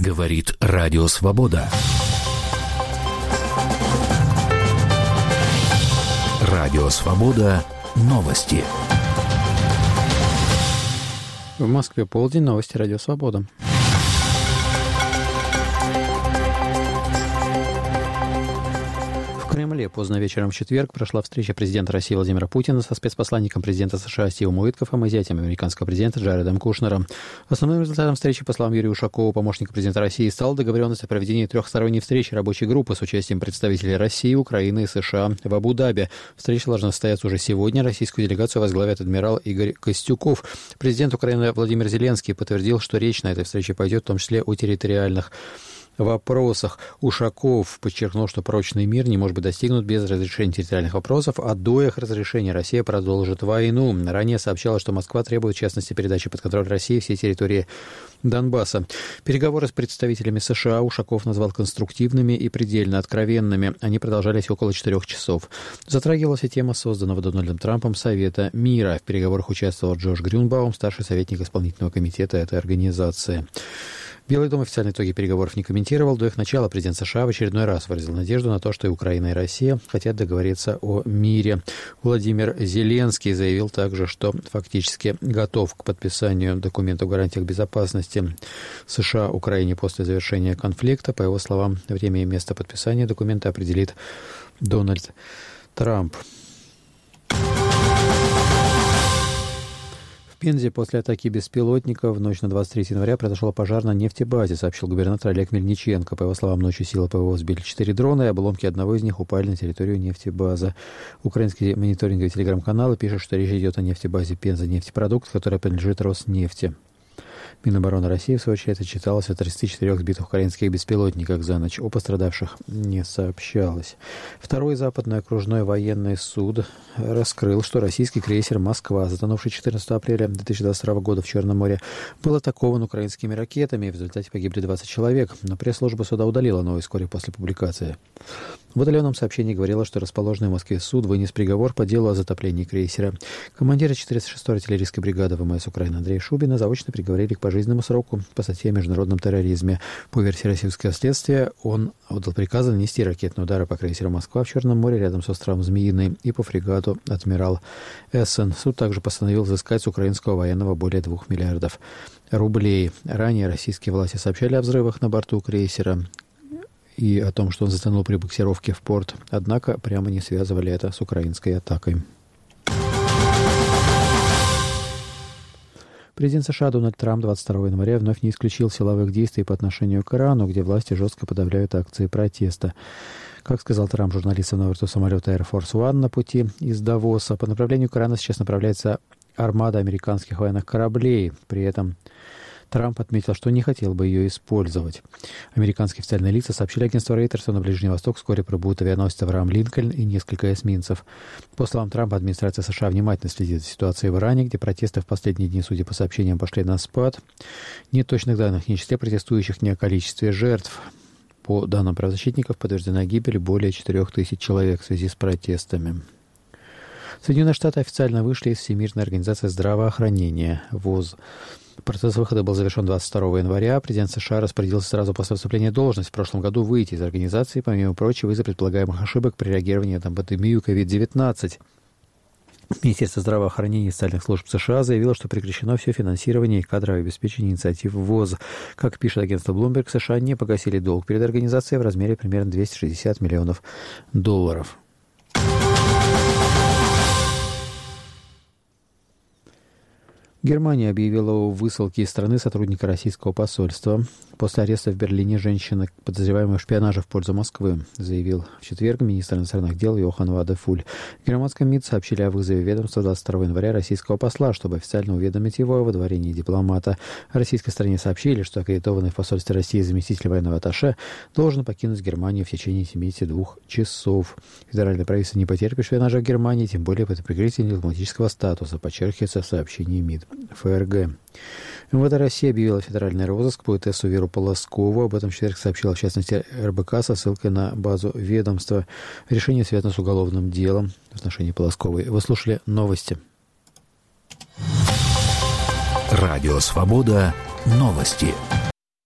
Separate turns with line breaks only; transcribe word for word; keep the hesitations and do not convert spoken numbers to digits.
Говорит Радио Свобода. Радио Свобода. Новости.
В Москве полдень. Новости Радио Свобода. В Кремле поздно вечером в четверг прошла встреча президента России Владимира Путина со спецпосланником президента США Стивом Уиткофом и зятем американского президента Джаредом Кушнером. Основным результатом встречи, по словам Юрия Ушакова, помощника президента России, стала договоренность о проведении трехсторонней встречи рабочей группы с участием представителей России, Украины и США в Абу-Даби. Встреча должна состояться уже сегодня. Российскую делегацию возглавит адмирал Игорь Костюков. Президент Украины Владимир Зеленский подтвердил, что речь на этой встрече пойдет в том числе о территориальных вопросах. Ушаков подчеркнул, что прочный мир не может быть достигнут без разрешения территориальных вопросов, а до их разрешения Россия продолжит войну. Ранее сообщалось, что Москва требует, в частности, передачи под контроль России всей территории Донбасса. Переговоры с представителями США Ушаков назвал конструктивными и предельно откровенными. Они продолжались около четырех часов. Затрагивалась и тема созданного Дональдом Трампом Совета мира. В переговорах участвовал Джош Грюнбаум, старший советник исполнительного комитета этой организации. Белый дом официальные итоги переговоров не комментировал. До их начала президент США в очередной раз выразил надежду на то, что и Украина, и Россия хотят договориться о мире. Владимир Зеленский заявил также, что фактически готов к подписанию документа о гарантиях безопасности США Украине после завершения конфликта. По его словам, время и место подписания документа определит Дональд Трамп. В Пензе после атаки беспилотника в ночь на двадцать третье января произошел пожар на нефтебазе, сообщил губернатор Олег Мельниченко. По его словам, ночью силы ПВО сбили четыре дрона, и обломки одного из них упали на территорию нефтебазы. Украинские мониторинговые телеграм-каналы пишут, что речь идет о нефтебазе Пенза нефтепродукт, которая принадлежит Роснефти. Минобороны России, в свою очередь, отчиталась о тридцати четырёх сбитых украинских беспилотниках за ночь. О пострадавших не сообщалось. Второй западный окружной военный суд раскрыл, что российский крейсер «Москва», затонувший четырнадцатого апреля две тысячи двадцать второго года в Черном море, был атакован украинскими ракетами, и в результате погибли двадцать человек. Но пресс-служба суда удалила новость вскоре после публикации. В удаленном сообщении говорилось, что расположенный в Москве суд вынес приговор по делу о затоплении крейсера. Командира четыреста шестой артиллерийской бригады ВМС Украины Андрея Шубина заочно приговорили к пожизненному сроку по статье о международном терроризме. По версии российского следствия, он отдал приказ нанести ракетные удары по крейсеру «Москва» в Черном море рядом с островом Змеиный и по фрегату «Адмирал Эссен». Суд также постановил взыскать с украинского военного более двух миллиардов рублей. Ранее российские власти сообщали о взрывах на борту крейсера и о том, что он затонул при буксировке в порт. Однако прямо не связывали это с украинской атакой. Президент США Дональд Трамп двадцать второго января вновь не исключил силовых действий по отношению к Ирану, где власти жестко подавляют акции протеста. Как сказал Трамп журналистам на борту самолета Air Force One на пути из Давоса, по направлению к Ирану сейчас направляется армада американских военных кораблей. При этом Трамп отметил, что не хотел бы ее использовать. Американские официальные лица сообщили агентству Reuters, что на Ближний Восток вскоре прибудут авианосец Авраам Линкольн и несколько эсминцев. По словам Трампа, администрация США внимательно следит за ситуацией в Иране, где протесты в последние дни, судя по сообщениям, пошли на спад. Нет точных данных ни о числе протестующих, ни о количестве жертв. По данным правозащитников, подтверждена гибель более четырех тысяч человек в связи с протестами. Соединенные Штаты официально вышли из Всемирной организации здравоохранения ВОЗ. Процесс выхода был завершен двадцать второго января. Президент США распорядился сразу после вступления в должность в прошлом году выйти из организации, помимо прочего, из-за предполагаемых ошибок при реагировании на пандемию ковид девятнадцать. Министерство здравоохранения и социальных служб США заявило, что прекращено все финансирование и кадровое обеспечение инициатив ВОЗ. Как пишет агентство Bloomberg, США не погасили долг перед организацией в размере примерно двести шестьдесят миллионов долларов. Германия объявила о высылке из страны сотрудника российского посольства. После ареста в Берлине женщины, подозреваемой в шпионаже в пользу Москвы, заявил в четверг министр иностранных дел Йохан Вадефуль. В германском МИД сообщили о вызове ведомства двадцать второго января российского посла, чтобы официально уведомить его о выдворении дипломата. В российской стороне сообщили, что аккредитованный в посольстве России заместитель военного атташе должен покинуть Германию в течение семидесяти двух часов. Федеральное правительство не потерпит шпионажа в Германии, тем более под прикрытием дипломатического статуса, подчеркивается в сообщении МИД ФРГ. МВД России объявила федеральный розыск поэтессу Веру Полоскову. Об этом в четверг сообщила, в частности, РБК со ссылкой на базу ведомства. Решение связано с уголовным делом в отношении Полосковой. Вы слушали новости.
Радио «Свобода». Новости.